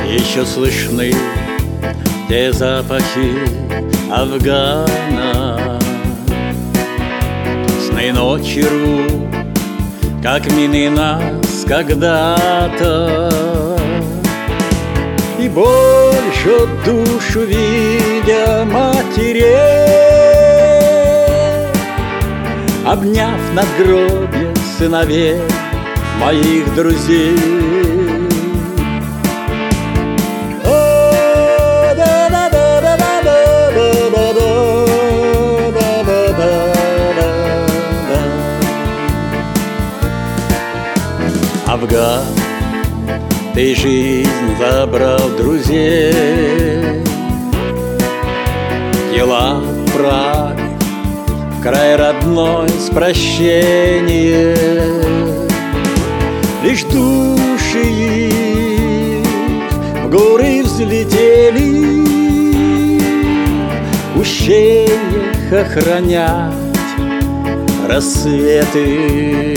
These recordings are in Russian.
Еще слышны те запахи Афгана. Сны ночи рвут, как мины нас когда-то, и боль жжет душу, видя матерей, обняв надгробья сыновей моих друзей. Афган, ты жизнь забрал друзей, тела отправил в край родной с прощением. Лишь души их в горы взлетели, в ущельях охранять рассветы.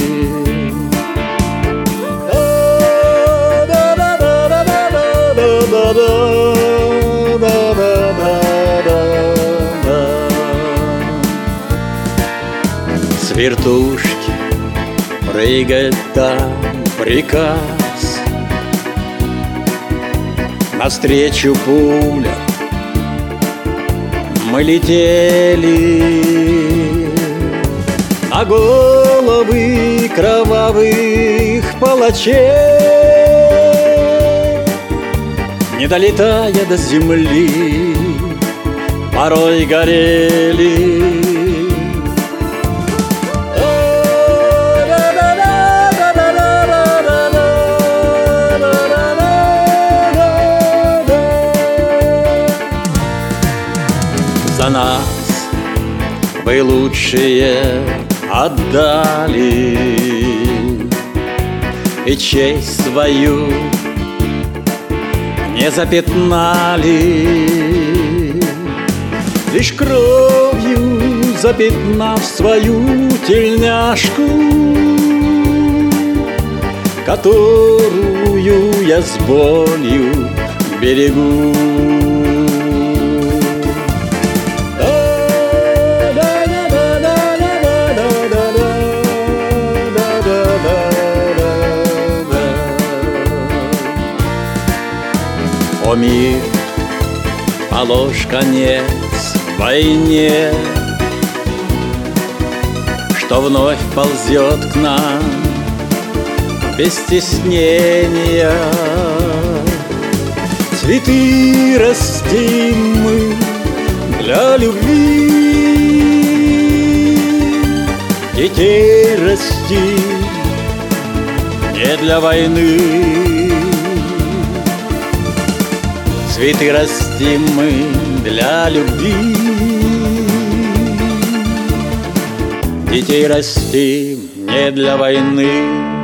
С вертушки прыгать там приказ, навстречу пуля мы летели, на головы кровавых палачей, не долетая до земли, порой горели. За нас вы лучшие отдали и честь свою не запятнали, лишь кровью запятнав свою тельняшку, которую я с болью берегу. О мир, положь конец войне, что вновь ползет к нам без стеснения. Цветы растим мы для любви, детей растим не для войны. Цветы растим мы для любви, детей растим не для войны.